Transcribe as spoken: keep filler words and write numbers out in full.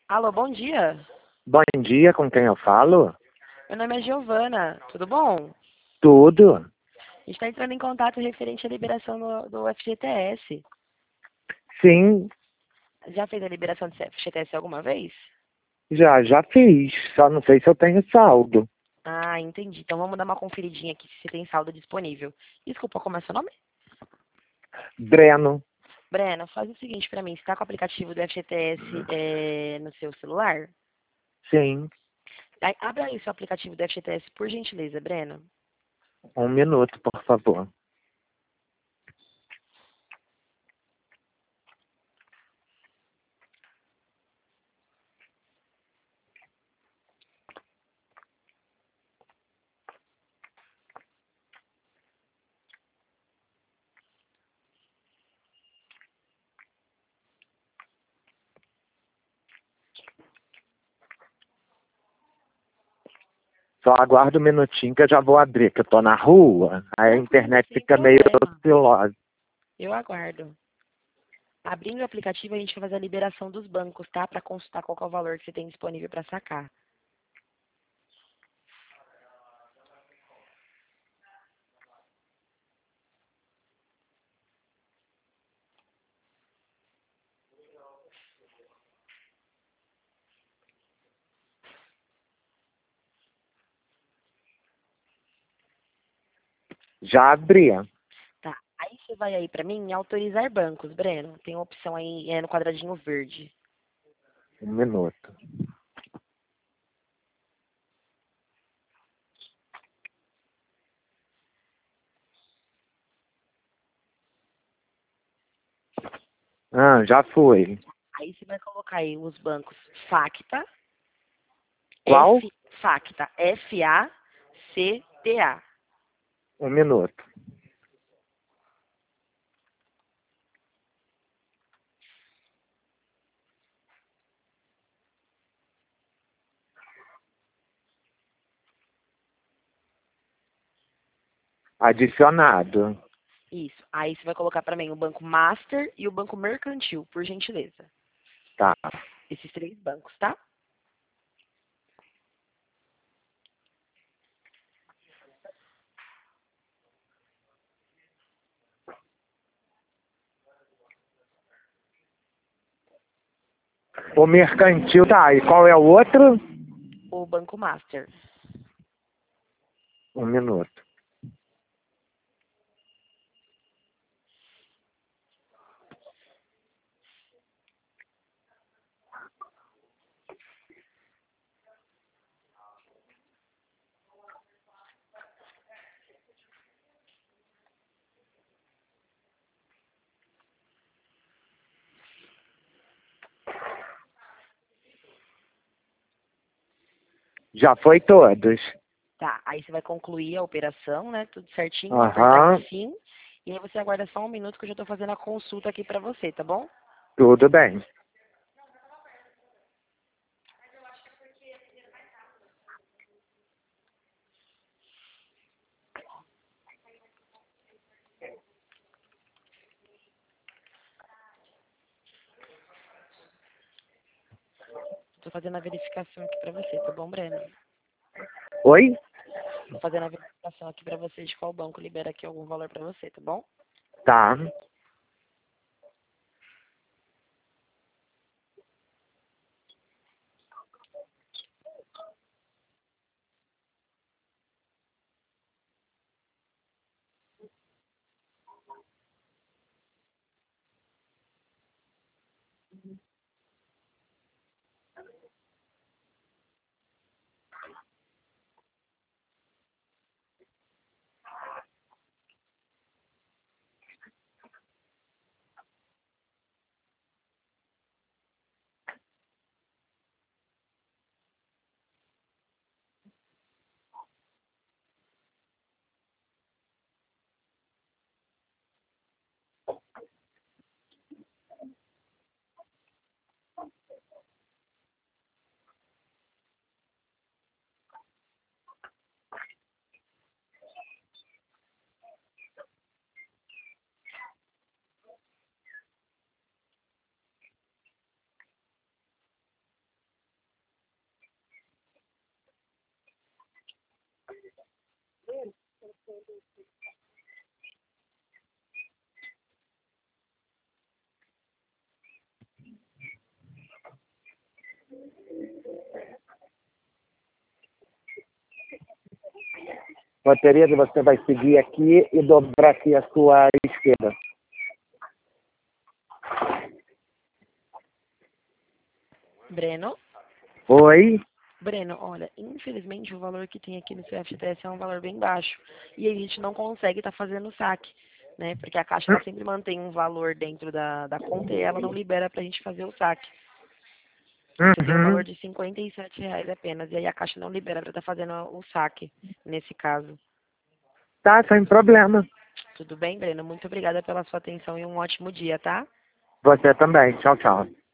Alô, bom dia. Bom dia, com quem eu falo? Meu nome é Giovana, tudo bom? Tudo. A gente está entrando em contato referente à liberação do, do F G T S. Sim, Já fez a liberação do F G T S alguma vez? já, já fiz. Só não sei se eu tenho saldo. Ah, entendi. Então vamos dar uma conferidinha aqui se você tem saldo disponível. Desculpa, como é seu nome? Breno, Breno, faz o seguinte para mim. Você está com o aplicativo do F G T S é, no seu celular? sim. Aí, abra aí o seu aplicativo do F G T S, por gentileza, Breno. Um minuto, por favor. Só aguardo um minutinho que eu já vou abrir, que eu tô na rua. Aí a Tranquilo, internet sem fica meio problema. oscilosa. Eu aguardo. Abrindo o aplicativo, a gente vai fazer a liberação dos bancos, tá? Para consultar qual que é o valor que você tem disponível para sacar. Já abri. Tá. Aí você vai aí para mim em autorizar bancos, Breno. Tem uma opção aí é, no quadradinho verde. Um minuto. Ah, já foi. Aí você vai colocar aí os bancos Facta, Qual? F, Facta, F A C T A. Um minuto. Adicionado. Isso. Aí você vai colocar para mim o banco Master e o banco Mercantil, por gentileza. Tá. Esses três bancos, tá? O mercantil tá. E qual é o outro? O banco Master. Um minuto. Já foi todos. Tá. Aí você vai concluir a operação, né? Tudo certinho, vai apertar em Aham, sim. E aí você aguarda só um minuto que eu já tô fazendo a consulta aqui para você, tá bom? tudo bem. Tô fazendo a verificação aqui para você, tá bom, Breno? Oi? Tô fazendo a verificação aqui para você de qual banco libera aqui algum valor para você, tá bom? Tá. Tereza, você vai seguir aqui e dobrar aqui a sua esquerda. Breno? Oi? Breno, olha, infelizmente o valor que tem aqui no seu F T S é um valor bem baixo. E a gente não consegue estar fazendo o saque, né? Porque a Caixa ela sempre mantém um valor dentro da, da conta e ela não libera pra gente fazer o saque. Você tem um valor Uhum. de cinquenta e sete reais apenas. E aí a Caixa não libera pra estar fazendo o saque, nesse caso. Tá, sem problema. Tudo bem, Breno? Muito obrigada pela sua atenção e um ótimo dia, tá? Você também. Tchau, tchau.